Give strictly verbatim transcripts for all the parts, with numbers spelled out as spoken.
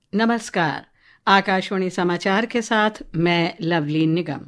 नमस्कार। आकाशवाणी समाचार के साथ मैं लवली निगम।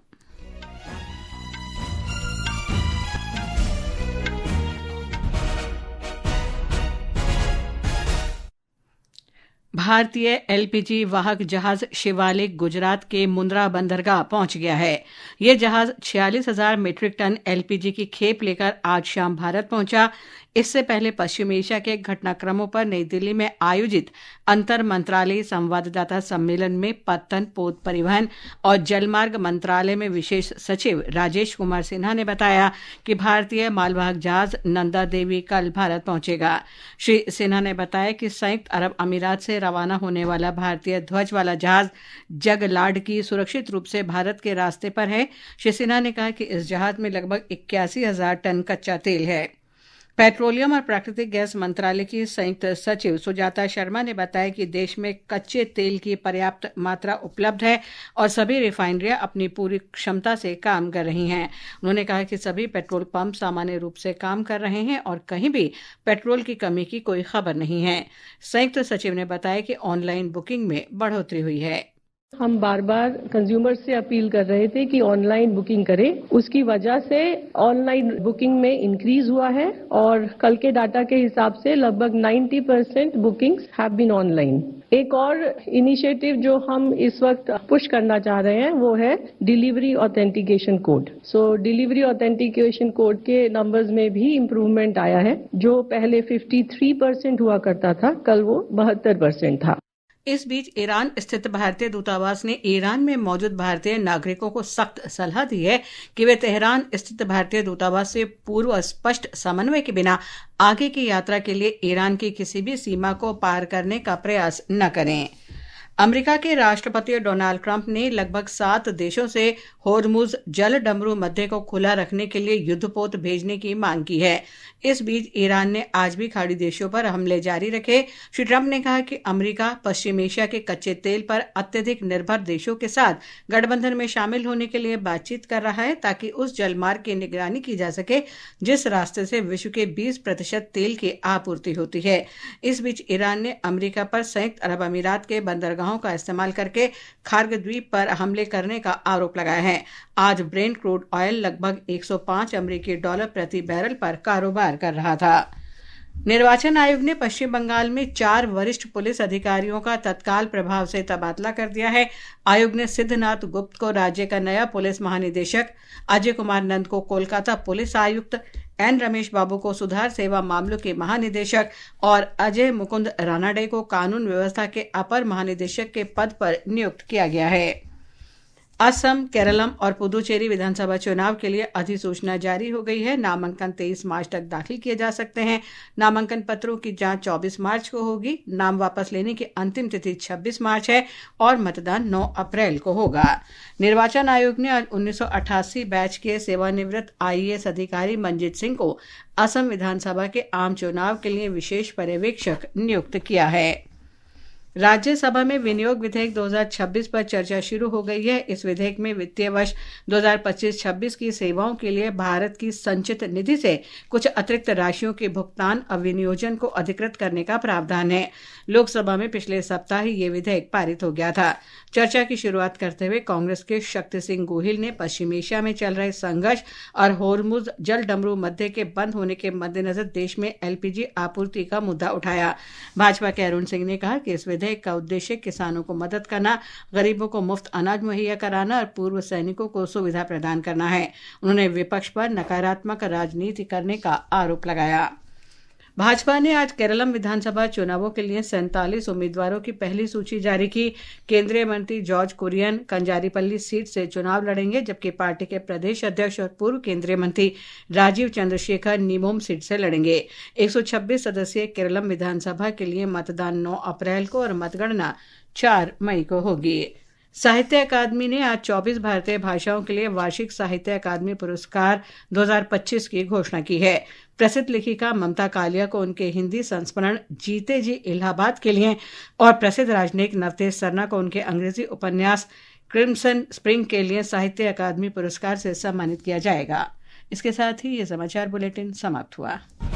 भारतीय एलपीजी वाहक जहाज शिवालिक गुजरात के मुंद्रा बंदरगाह पहुंच गया है। यह जहाज छियालीस हजार मीट्रिक टन एलपीजी की खेप लेकर आज शाम भारत पहुंचा। इससे पहले पश्चिम एशिया के घटनाक्रमों पर नई दिल्ली में आयोजित अंतर मंत्रालयी संवाददाता सम्मेलन में पत्तन, पोत परिवहन और जलमार्ग मंत्रालय में विशेष सचिव राजेश कुमार सिन्हा ने बताया कि भारतीय मालवाहक जहाज नंदा देवी कल भारत पहुंचेगा। श्री सिन्हा ने बताया कि संयुक्त अरब अमीरात से रवाना होने वाला भारतीय ध्वज वाला जहाज जगलाड की सुरक्षित रूप से भारत के रास्ते पर है। श्री सिन्हा ने कहा कि इस जहाज में लगभग इक्यासी हजार टन कच्चा तेल है। पेट्रोलियम और प्राकृतिक गैस मंत्रालय की संयुक्त सचिव सुजाता शर्मा ने बताया कि देश में कच्चे तेल की पर्याप्त मात्रा उपलब्ध है और सभी रिफाइनरियां अपनी पूरी क्षमता से काम कर रही हैं। उन्होंने कहा कि सभी पेट्रोल पंप सामान्य रूप से काम कर रहे हैं और कहीं भी पेट्रोल की कमी की कोई खबर नहीं है। संयुक्त सचिव ने बताया कि ऑनलाइन बुकिंग में बढ़ोतरी हुई है। हम बार बार कंज्यूमर से अपील कर रहे थे कि ऑनलाइन बुकिंग करें। उसकी वजह से ऑनलाइन बुकिंग में इंक्रीज हुआ है और कल के डाटा के हिसाब से लगभग नब्बे percent bookings have been online. एक और इनिशिएटिव जो हम इस वक्त पुश करना चाह रहे हैं वो है delivery authentication code. So delivery authentication code के नंबर्स में भी इम्प्रूवमेंट आया है। जो पहले तिरेपन परसेंट हुआ करता था, कल वो बहत्तर परसेंट था। इस बीच ईरान स्थित भारतीय दूतावास ने ईरान में मौजूद भारतीय नागरिकों को सख्त सलाह दी है कि वे तेहरान स्थित भारतीय दूतावास से पूर्व स्पष्ट समन्वय के बिना आगे की यात्रा के लिए ईरान की किसी भी सीमा को पार करने का प्रयास न करें। अमेरिका के राष्ट्रपति डोनाल्ड ट्रंप ने लगभग सात देशों से होर्मुज जल डमरू मध्य को खुला रखने के लिए युद्धपोत भेजने की मांग की है। इस बीच ईरान ने आज भी खाड़ी देशों पर हमले जारी रखे। श्री ट्रंप ने कहा कि अमेरिका पश्चिम एशिया के कच्चे तेल पर अत्यधिक निर्भर देशों के साथ गठबंधन में शामिल होने के लिए बातचीत कर रहा है ताकि उस जलमार्ग की निगरानी की जा सके जिस रास्ते से विश्व के बीस प्रतिशत तेल की आपूर्ति होती है। इस बीच ईरान ने अमेरिका पर संयुक्त अरब अमीरात के बंदरगाहों का इस्तेमाल करके खार्ग द्वीप पर हमले करने का आरोप लगाया है। आज ब्रेंट क्रूड ऑयल लगभग एक सौ पाँच अमेरिकी डॉलर प्रति बैरल पर कारोबार कर रहा था। निर्वाचन आयोग ने पश्चिम बंगाल में चार वरिष्ठ पुलिस अधिकारियों का तत्काल प्रभाव से तबादला कर दिया है। आयोग ने सिद्धनाथ गुप्त को राज्य का नया पुलिस महानिदेशक, अजय कुमार नंद को कोलकाता पुलिस आयुक्त, एन रमेश बाबू को सुधार सेवा मामलों के महानिदेशक और अजय मुकुंद रानाडे को कानून व्यवस्था के अपर महानिदेशक के पद पर नियुक्त किया गया है। असम, केरलम और पुदुचेरी विधानसभा चुनाव के लिए अधिसूचना जारी हो गई है। नामांकन तेईस मार्च तक दाखिल किए जा सकते हैं। नामांकन पत्रों की जांच चौबीस मार्च को होगी। नाम वापस लेने की अंतिम तिथि छब्बीस मार्च है और मतदान नौ अप्रैल को होगा। निर्वाचन आयोग ने आज उन्नीस सौ अट्ठासी बैच के सेवानिवृत्त आईएएस अधिकारी मंजीत सिंह को असम विधानसभा के आम चुनाव के लिए विशेष पर्यवेक्षक नियुक्त किया है। राज्यसभा में विनियोग विधेयक दो हज़ार छब्बीस पर चर्चा शुरू हो गई है। इस विधेयक में वित्तीय वर्ष दो हज़ार पच्चीस छब्बीस की सेवाओं के लिए भारत की संचित निधि से कुछ अतिरिक्त राशियों के भुगतान और विनियोजन को अधिकृत करने का प्रावधान है। लोकसभा में पिछले सप्ताह ही ये विधेयक पारित हो गया था। चर्चा की शुरुआत करते हुए कांग्रेस के शक्ति सिंह गोहिल ने पश्चिम एशिया में चल रहे संघर्ष और होर्मुज जल डमरू मध्य के बंद होने के मद्देनजर देश में एलपीजी आपूर्ति का मुद्दा उठाया। भाजपा के अरुण सिंह ने कहा कि इस विधेयक का उद्देश्य किसानों को मदद करना, गरीबों को मुफ्त अनाज मुहैया कराना और पूर्व सैनिकों को सुविधा प्रदान करना है। उन्होंने विपक्ष पर नकारात्मक राजनीति करने का आरोप लगाया। भाजपा ने आज केरलम विधानसभा चुनावों के लिए सैंतालीस उम्मीदवारों की पहली सूची जारी की। केंद्रीय मंत्री जॉर्ज कुरियन कंजारीपल्ली सीट से चुनाव लड़ेंगे, जबकि पार्टी के प्रदेश अध्यक्ष और पूर्व केंद्रीय मंत्री राजीव चंद्रशेखर निमोम सीट से लड़ेंगे। एक सौ छब्बीस सदस्यीय केरलम विधानसभा के लिए मतदान नौ अप्रैल को और मतगणना चार मई को होगी। साहित्य अकादमी ने आज चौबीस भारतीय भाषाओं के लिए वार्षिक साहित्य अकादमी पुरस्कार दो हज़ार पच्चीस की घोषणा की है। प्रसिद्ध लेखिका ममता कालिया को उनके हिंदी संस्मरण जीते जी इलाहाबाद के लिए और प्रसिद्ध राजनयिक नवतेज सरना को उनके अंग्रेजी उपन्यास क्रिम्सन स्प्रिंग के लिए साहित्य अकादमी पुरस्कार से सम्मानित किया जाएगा। इसके साथ ही ये समाचार बुलेटिन समाप्त हुआ।